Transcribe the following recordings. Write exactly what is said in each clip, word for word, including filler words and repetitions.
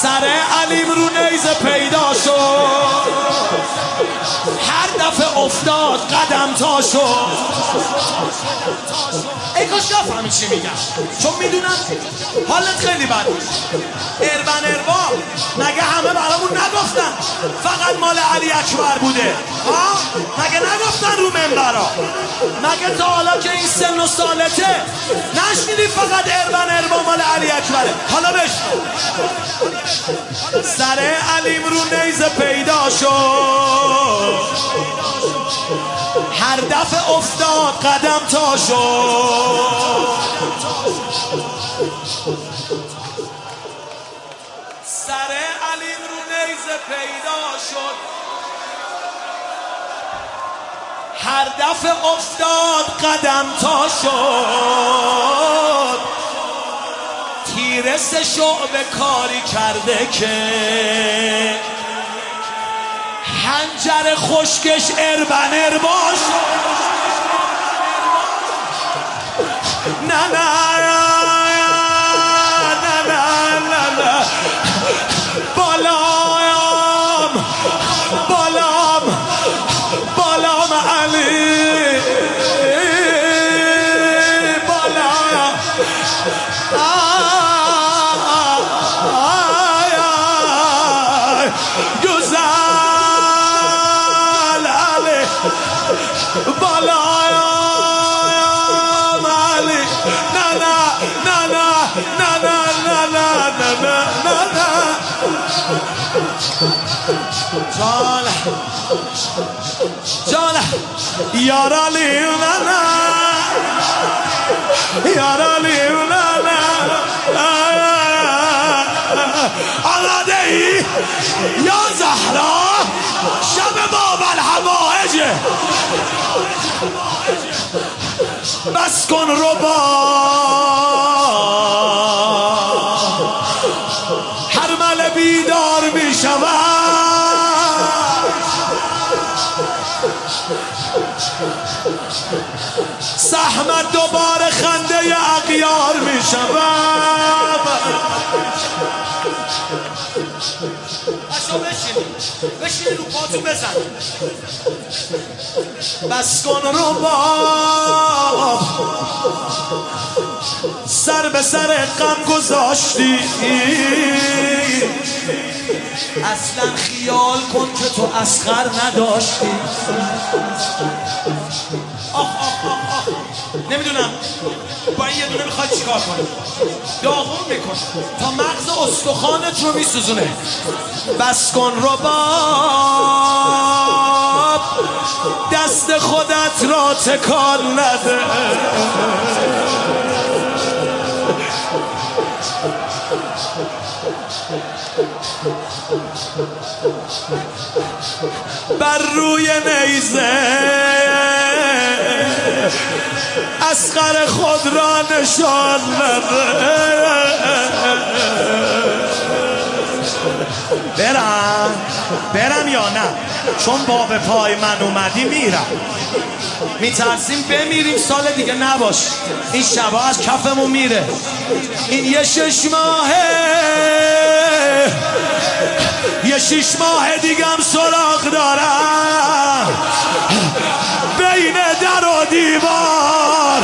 سر علیم رو نیزه پیدا شد، هر دفعه افتاد قدم تا شد. ای کاش نفهمی چی میگم، چون میدونم حالت خیلی بد بود. اربن اربا مگه همه برامون نگفتن فقط مال علی اکبر بوده؟ ها مگه نگفتن رو منبرا؟ مگه تا حالا که این سن و سالته نشنیدی فقط اربن اربا مال علی اکبره؟ حالا بشنو. سر علیم رو نیزه پیدا شد، هر دفعه افتاد قدم تا شد. سر علیم رو نیزه پیدا شد، هر دفعه افتاد قدم تا شد. تیر سه شعبه کاری کرده که حنجر خشکش اربن اربا شد. نه نه نه نه نه نه بالام بالام بالام علی بالام گزل علی بالام علی. نه نه نه نه نه نه نه نه نه نه نه جان جان یار علی نه نه یار علی نه نه آماده ای یا زهرا شب باب الحوائجه بس کن رباب هر مل بیدار می شود سحمت دوباره خنده اغیار می شود. بچه بشینی بشینی رو پاتون بزن. بس کن رباب سر به سر غم گذاشتی، اصلا خیال کن که تو اسخر نداشتی. آخ آخ آخ آخ نمیدونم با این یه دونه میخواد چیکار کنه؟ داغون میکن تا مغز استخوانت رو میسوزونه. بس کن رباب دست خودت را تکان نده. بر روی نیزه اصغر خود را نشان نده. برم برم یا نه؟ چون با به پای من اومدی میرم. میترسیم بمیریم سال دیگه نباش. این شبا از کفمون میره. این یه شش ماهه یه شش ماه دیگم سراغ دارم بین در و دیوار.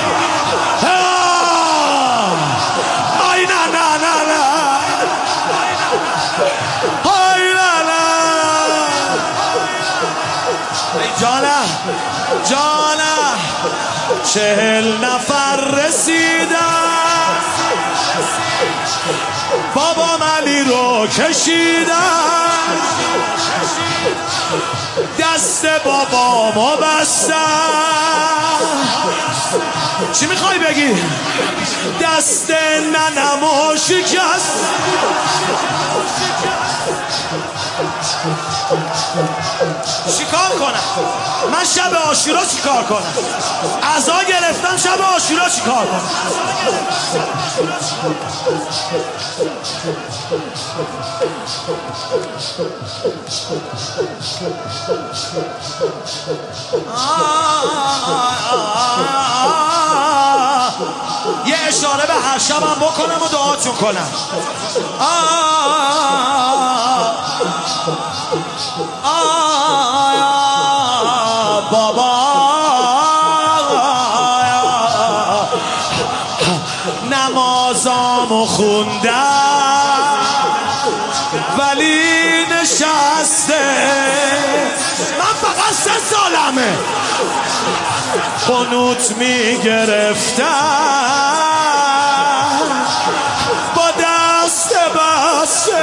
آی نه نه نه نه آی نه نه جانم جانم چهل نفر رسیدن بابا علی رو کشیدن دست بابامو بستن. چی میخوای بگی؟ دست ننمو شکست. چیکار کنم من شب عاشورا چیکار کنم عزا گرفتم شب عاشورا چیکار کنم یه اشاره به هر شبم بکنم و دعاتون کنم بابا نمازامو خوندم ولی نشسته من فقط سه سالمه قنوت میگرفتم با دست بسته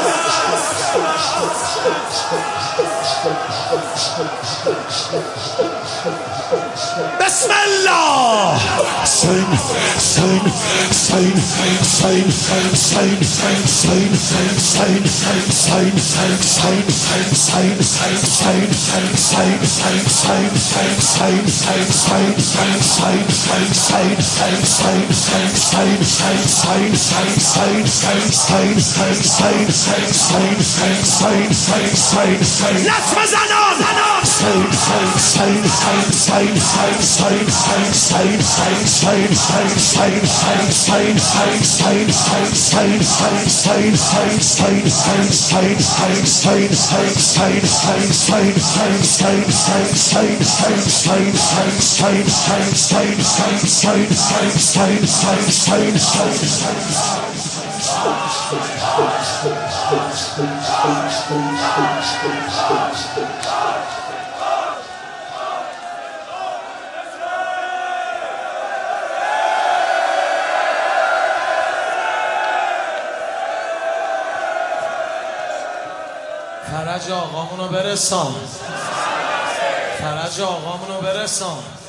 بسم الله سین سین سین سین سین سین سین سین فرج آقامونو برسان فرج آقامونو برسان